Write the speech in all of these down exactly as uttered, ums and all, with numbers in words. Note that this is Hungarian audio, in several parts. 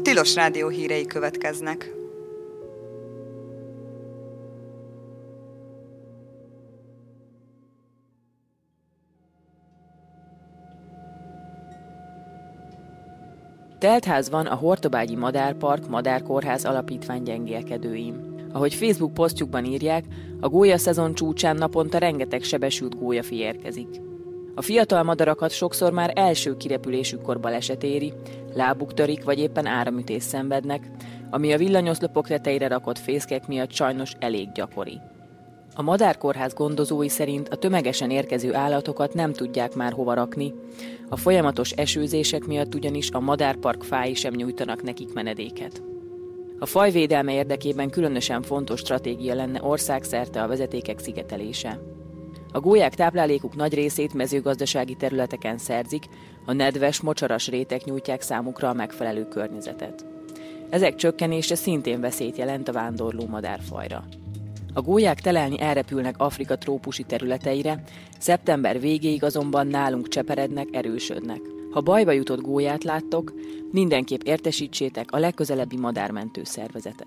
Tilos Rádió hírei következnek. Teltház van a Hortobágyi Madárpark Madárkórház alapítvány gyengélkedőim. Ahogy Facebook posztjukban írják, a gólya szezon csúcsán naponta rengeteg sebesült gólyafi érkezik. A fiatal madarakat sokszor már első kirepülésükkor baleset éri, lábuk törik vagy éppen áramütést szenvednek, ami a villanyoszlopok tetejére rakott fészkek miatt sajnos elég gyakori. A Madárkórház gondozói szerint a tömegesen érkező állatokat nem tudják már hova rakni, a folyamatos esőzések miatt ugyanis a madárpark fái sem nyújtanak nekik menedéket. A faj védelme érdekében különösen fontos stratégia lenne országszerte a vezetékek szigetelése. A gólyák táplálékuk nagy részét mezőgazdasági területeken szerzik, a nedves, mocsaras rétek nyújtják számukra a megfelelő környezetet. Ezek csökkenése szintén veszélyt jelent a vándorló madárfajra. A gólyák telelni elrepülnek Afrika trópusi területeire, szeptember végéig azonban nálunk cseperednek, erősödnek. Ha bajba jutott gólyát láttok, mindenképp értesítsétek a legközelebbi madármentő szervezetet.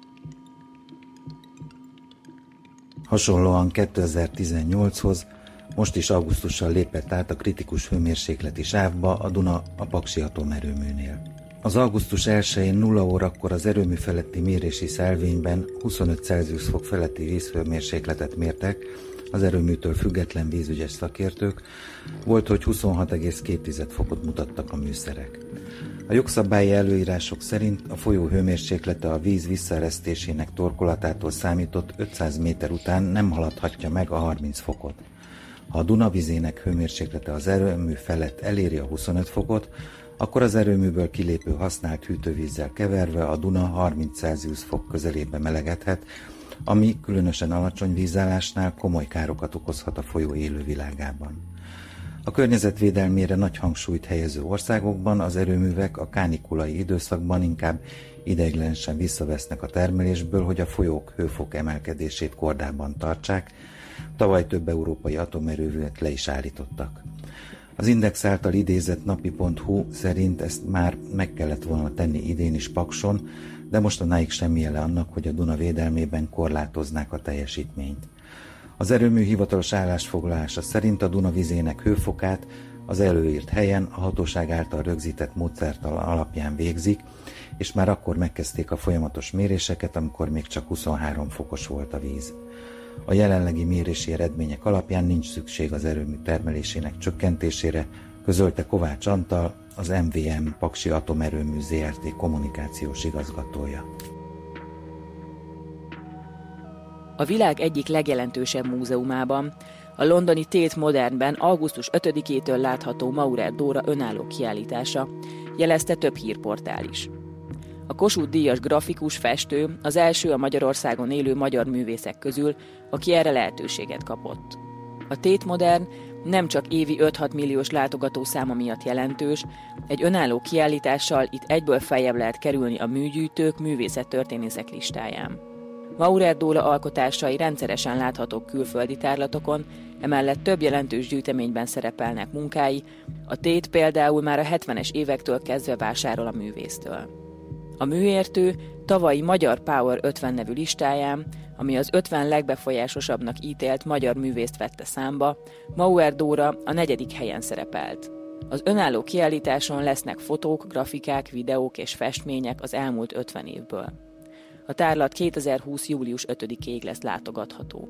Hasonlóan kétezer-tizennyolchoz most is augusztussal lépett át a kritikus hőmérsékleti sávba a Duna a Paksi atomerőműnél. Az augusztus elsején nulla órakor az erőmű feletti mérési szelvényben huszonöt Celsius fok feletti vízhőmérsékletet mértek, az erőműtől független vízügyes szakértők, volt, hogy huszonhat egész két fokot mutattak a műszerek. A jogszabályi előírások szerint a folyó hőmérséklete a víz visszaeresztésének torkolatától számított ötszáz méter után nem haladhatja meg a harminc fokot. Ha a Duna vizének hőmérséklete az erőmű felett eléri a huszonöt fokot, akkor az erőműből kilépő használt hűtővízzel keverve a Duna harminc Celsius fok közelébe melegedhet, ami különösen alacsony vízállásnál komoly károkat okozhat a folyó élővilágában. A környezetvédelmére nagy hangsúlyt helyező országokban az erőművek a kánikulai időszakban inkább ideiglenesen visszavesznek a termelésből, hogy a folyók hőfok emelkedését kordában tartsák. Tavaly több európai atomerőművet le is állítottak. Az Index által idézett napi pont hu szerint ezt már meg kellett volna tenni idén is Pakson, de mostanáig semmi jele annak, hogy a Duna védelmében korlátoznák a teljesítményt. Az erőmű hivatalos állásfoglalása szerint a Duna vizének hőfokát az előírt helyen a hatóság által rögzített módszertan alapján végzik, és már akkor megkezdték a folyamatos méréseket, amikor még csak huszonhárom fokos volt a víz. A jelenlegi mérési eredmények alapján nincs szükség az erőmű termelésének csökkentésére, közölte Kovács Antal, az em vé em Paksi Atomerőmű zé er té kommunikációs igazgatója. A világ egyik legjelentősebb múzeumában, a londoni Tate Modernben augusztus ötödikétől látható Maurer Dóra önálló kiállítása, jelezte több hírportál is. A Kossuth-díjas grafikus, festő az első a Magyarországon élő magyar művészek közül, aki erre lehetőséget kapott. A Tate Modern nem csak évi öt-hat milliós látogatószáma miatt jelentős, egy önálló kiállítással itt egyből feljebb lehet kerülni a műgyűjtők, művészettörténészek listáján. Maurer Dóra alkotásai rendszeresen láthatók külföldi tárlatokon, emellett több jelentős gyűjteményben szerepelnek munkái, a Tate például már a hetvenes évektől kezdve vásárol a művésztől. A műértő tavalyi Magyar Power ötven nevű listáján, ami az ötven legbefolyásosabbnak ítélt magyar művészt vette számba, Maurer Dóra a negyedik helyen szerepelt. Az önálló kiállításon lesznek fotók, grafikák, videók és festmények az elmúlt ötven évből. A tárlat kétezer-húsz július ötödikéig lesz látogatható.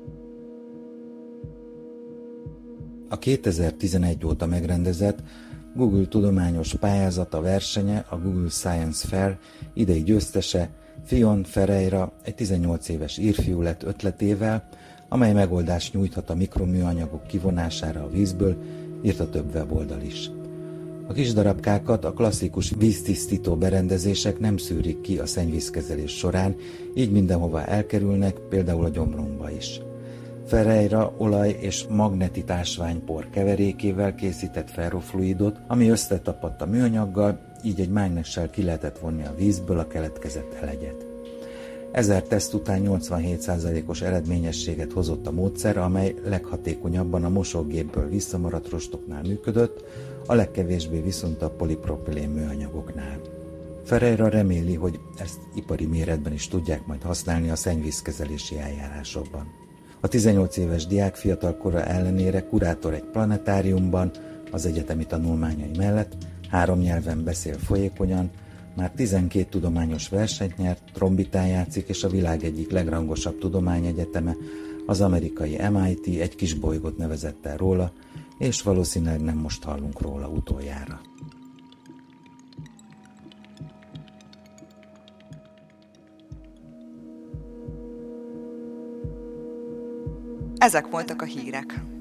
A kétezer-tizenegy óta megrendezett Google tudományos pályázata versenye, a Google Science Fair idei győztese Fion Ferreira egy tizennyolc éves írfiú lett ötletével, amely megoldást nyújthat a mikroműanyagok kivonására a vízből, írta több weboldal is. A kis darabkákat a klasszikus víztisztító berendezések nem szűrik ki a szennyvízkezelés során, így mindenhova elkerülnek, például a gyomrunkba is. Ferreira olaj és magnetitásványpor keverékével készített ferrofluidot, ami összetapadt a műanyaggal, így egy mágnessel ki lehetett vonni a vízből a keletkezett elegyet. Ezer teszt után nyolcvanhét százalékos eredményességet hozott a módszer, amely leghatékonyabban a mosógépből visszamaradt rostoknál működött, a legkevésbé viszont a polipropilén műanyagoknál. Ferreira reméli, hogy ezt ipari méretben is tudják majd használni a szennyvízkezelési eljárásokban. A tizennyolc éves diák fiatal kora ellenére kurátor egy planetáriumban, az egyetemi tanulmányai mellett, három nyelven beszél folyékonyan, már tizenkét tudományos versenyt nyert, trombitán játszik, és a világ egyik legrangosabb tudományegyeteme, az amerikai em i té egy kis bolygót nevezett el róla, és valószínűleg nem most hallunk róla utoljára. Ezek voltak a hírek.